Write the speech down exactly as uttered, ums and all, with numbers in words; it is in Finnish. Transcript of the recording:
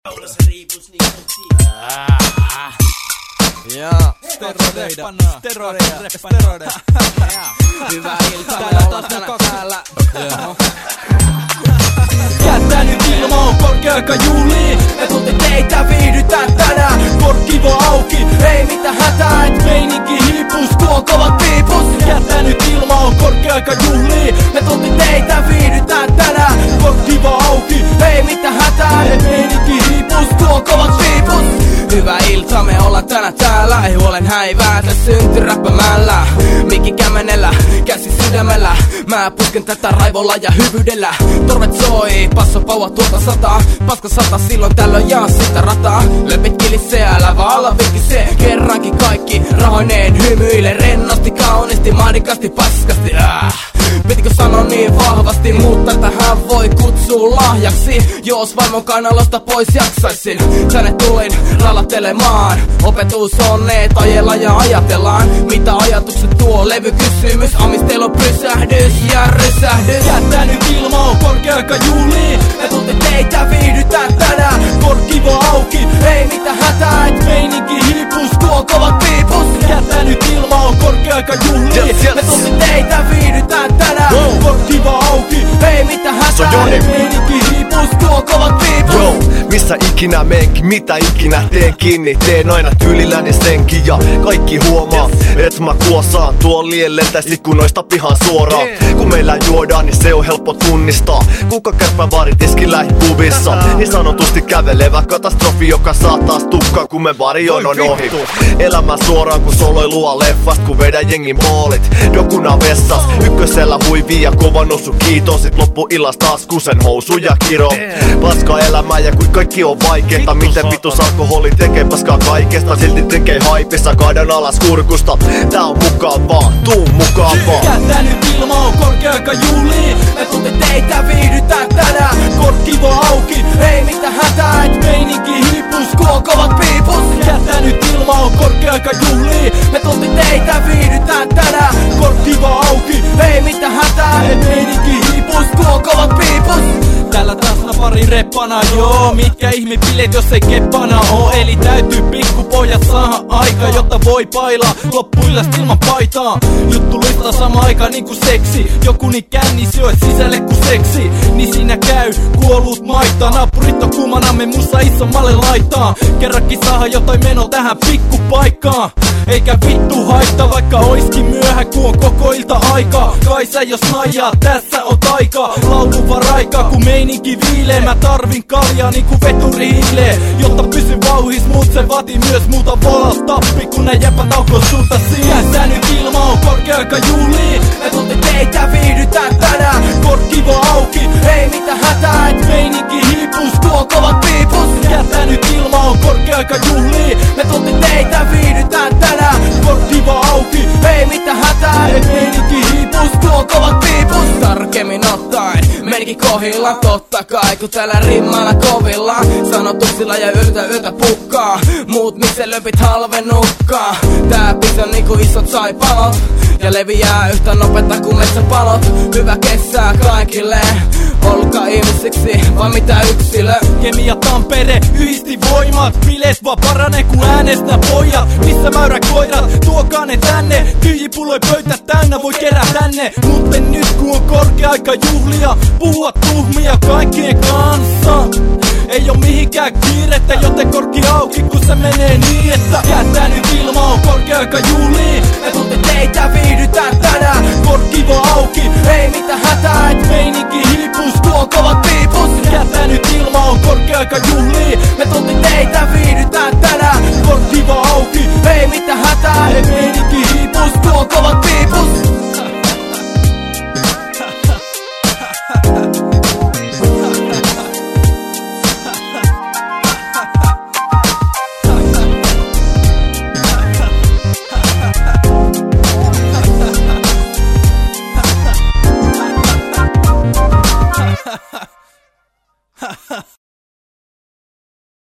Laulassa riipus niin kuin Ah. Joo, steroideida, steroideida, steroideida. Hyvää iltaa, me ollaan tänään täällä. Jättää nyt ilmaan korkeaika juhliin. Me tultiin teitä viihdytään tänään. Korkkivo auki, Ei mitään hätää, et meininki hiipus. tuo kovat piipus. Jättää nyt ilmaan korkeaika juhliin. Me tultiin teitä viihdytään tänään. Korkkivo auki, Ei mitään hätää, et meininki hiipus. tuo kovat piipus. Hyvää iltaa, me ollaan tänään täällä. Ei huolen häivää, tää synty räppämällä. Mikki kämmenellä, käsi sydämellä. Mä pusken tätä raivolla ja hyvyydellä. Torvet soi, passo paua tuolta sataa. Paska sata silloin tällöin jaa sitä rataa. Löpit kilissee, älä vaan alla vikisee. Kerrankin kaikki rahoineen hymyile. Rennosti, kauniisti, maadikasti, paskasti. Ah. Pitikö sanoa niin vahvasti, mutta tähän voi kutsua lahjaksi. Jos vaimon kainalosta pois jaksaisin. Tänne tulin ralattelemaan. Opetus on neet, ajella ja ajatellaan. Mitä ajatukset tuo levykysymys. Amistelu pysähdys ja rysähdys. Jättää nyt ilmaan korkeaika juhliin. Me tultiin teitä viihdytään tänään. Korkkivo auki, Ei mitään hätää, et meininki hiipus. tuo kovat piipus. Jättää nyt ilmaan korkeaika juhliin. Yes, yes. Me tultiin teitä viihdytään tänään. Wow. Korkkivo auki, Ei mitään Se on hätää, Joni. et meininki hiipus. tuo kovat piipus. Yo, missä ikinä menkin, mitä ikinä teenkin, niin teen aina tyylilläni senkin. Ja kaikki huomaa, et mä kuosaan tuon liellentä ikkunoista pihan suoraan. Kun meillä juodaan, niin se on helppo tunnistaa. Kuka kärppä vaari tiskillä pubissa, niin sanotusti kävelevä katastrofi, joka saa taas tukkaa, kun me varjoin on ohi. Elämä suoraan, kun soloilua leffast, kun vedän jengin moolit. Dokuna vessas, ykkösellä huivii ja kova nousu kiitos. Sit loppu illas taas kusen housuja kiro. Paska elämää ja kun kaikki on vaikeeta. Miten vitus alkoholi tekee paskaa kaikesta. Silti tekee haipissa, kaadan alas kurkusta. Tää on mukavaa, tuu mukavaa. Jättää nyt ilmaan korkeaika juhliin. Me tultiin teitä viihdytään tänään. Korkkivo auki, Ei mitään hätää, et meininki hiipus. tuo kovat piipus. Jättää nyt ilmaan korkeaika juhliin. Me tultiin teitä viihdytään tänään. Korkkivo auki, Ei mitään hätää, et meininki hiipus. tuo kovat piipus. Täällä taas pari reppana, joo. Mitkä ihmebileet, jos ei keppana oo. Eli täytyy pikkupojat saada aika, jotta voi pailaa loppuillas ilman paitaa. Juttu listaa sama aika niinku seksi. Joku niin känni syö sisälle ku seksi. Niin siinä käy, kuollut maittaa. Naapurit on kuumana, me mussa isommalle laittaa. Kerrankin saada jotain meno tähän pikkupaikkaan. Eikä vittu haittaa, vaikka oiskin myöhä, kun on koko ilta aikaa. Kai sä jos najaa, tässä on taika. Laulu varaikaa, kun meininki viilee. Mä tarvin kaljaa niinku veturi hiilee. Jotta pysyn vauhis, mut se vaatii myös muuta valaa tappi. Kun nää jäpät aukoo sulta siin. Jättää nyt ilmaa korkeaika juhliin. Me tultiin teitä viihdytään tänään. Korkkivo auki, Ei mitään hätää, et meininki hiipus. tuo kovat piipus. Jättää nyt ilmaa korkeaika juhliin. Me tultiin teitä viihdytään tänään. Korkkivo auki, Ei mitään hätää, et meininki hiipus. tuo kovat piipus. Tarkemmin ottaen, menikin kohillaan totta kai. Kun täällä rimmalla kovillaan, sanotuksilla ja yötä yötä pukkaa. Muut missä löpit halvenukkaa. Tää biisi on niinku isot saipalot. Ja leviää yhtä nopeeta kuin metsäpalot. Hyvä kesää kaikille. Olkaa ihmisiksi, vai mitä yksilö? Kemia Tampere yhdisti voimat. Bileet vaan parane kun äänestä pojat. Missä mäyrä koirat, tuokaa ne tänne. Tyhjipulloi pöytä täynnä, voi kerää tänne. Mutten nyt kun on korkea aika juhlia, puhua tuhmia kaikkien kanssa. Ei oo mihinkään kiirettä, joten korkki auki kun se menee niin, että jättää nyt ilmaa korkea aika juhliin. Me tultiin teitä viihdytään tänään. Korkkivo auki, Ei mitään hätää, et meininki hiipus. tuo kovat piipus. Jättää nyt ilmaa korkea aika